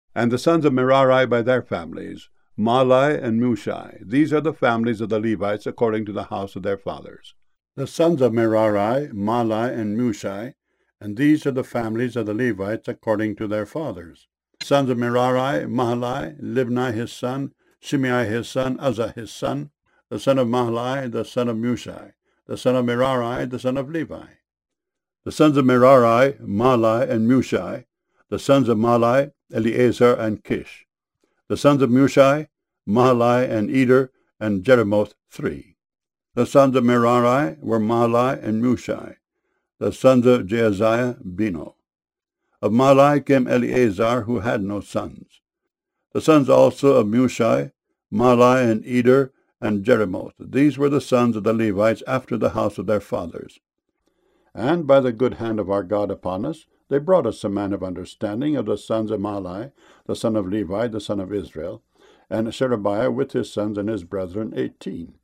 And the sons of Merari by their families, Mahli and Mushi. These are the families of the Levites according to the house of their fathers. The sons of Merari, Mahli and Mushi, and these are the families of the Levites according to their fathers. The sons of Merari, Mahli, Libni his son, Shimei his son, Uzzah his son, the son of Mahli, the son of Mushi, the son of Merari, the son of Levi. The sons of Merari, Mahli and Mushi, the sons of Mahli, Eleazar and Kish. The sons of Mushi, Mahli and Eder and Jeremoth, 3. The sons of Merari were Mahli and Mushi. The sons of Jaaziah, Beno. Of Mahli came Eleazar, who had no sons. The sons also of Mushi, Mahli and Eder and Jeremoth. These were the sons of the Levites after the house of their fathers. And by the good hand of our God upon us, they brought us a man of understanding of the sons of Mahli, the son of Levi, the son of Israel, and Sherebiah with his sons and his brethren, 18.